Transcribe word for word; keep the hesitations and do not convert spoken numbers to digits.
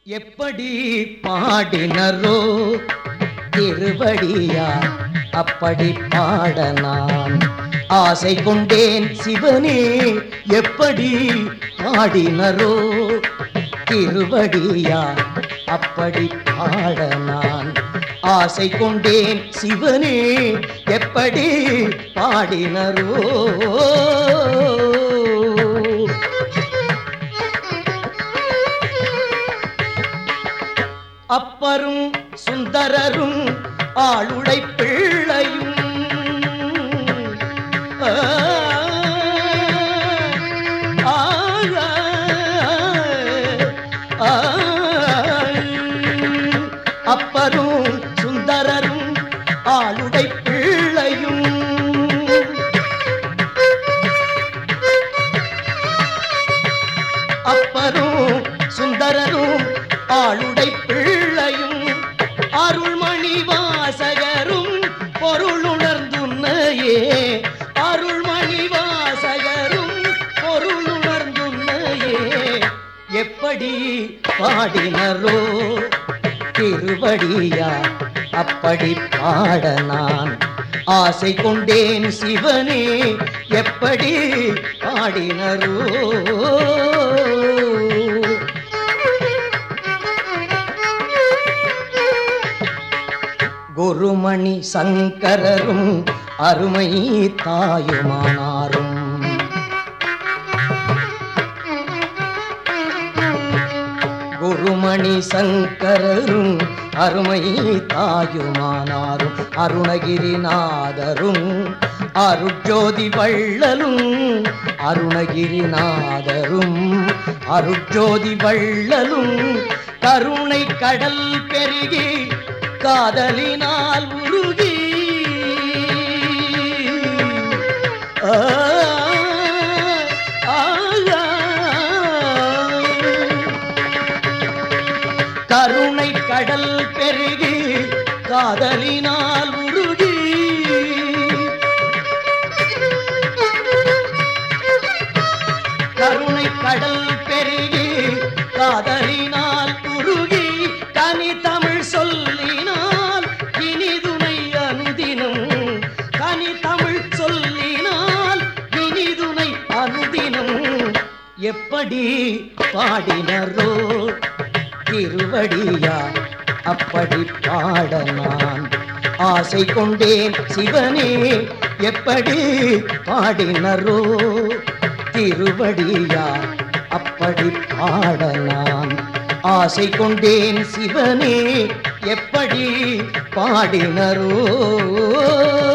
எப்படி பாடினரோ திருவடியா அப்படி பாட நான் ஆசை கொண்டேன் சிவனே. எப்படி பாடினரோ திருவடியா அப்படி பாட நான் ஆசை கொண்டேன் சிவனே. எப்படி பாடினரோ அப்பரும் சுந்தரரும் ஆளுடை பிள்ளையும் அப்பரும் சுந்தரரும் ஆளுடை பிள்ளையும் அப்பரும் சுந்தரரும் ஆளுடை பிள்ளையும் அருள்மணி வாசகரும் பொருளுணர்ந்துன்னையே. அருள்மணி வாசகரும் பொருளுணர்ந்துன்னையே. எப்படி பாடினரோ திருவடியா அப்படி பாட நான் ஆசை கொண்டேன் சிவனே. எப்படி பாடினரோ குருமணி சங்கரரும் அருமை தாயுமானாரும் குருமணி சங்கரரும் அருமை தாயுமானாரும் அருணகிரிநாதரும் அருட்ஜோதி வள்ளலும் அருணகிரிநாதரும் அருட்ஜோதி வள்ளலும் கருணை கடல் பெருகி காதலினால் உருகி கருணை கடல் பெருகி காதலினால் உருகி கருணை கடல் பெருகி காதலினால் உருகி கனி தமிழ் சொல்லினால் இனிதுணை அனுதினம். கனி தமிழ் சொல்லினால் இனிதுணை அனுதினம். எப்படி பாடினரோ திருவடியா அப்படி பாட நான் ஆசை கொண்டேன் சிவனே. எப்படி பாடினரோ திருவடியா அப்படி பாட நான் ஆசை கொண்டேன் சிவனே. எப்படி பாடினரோ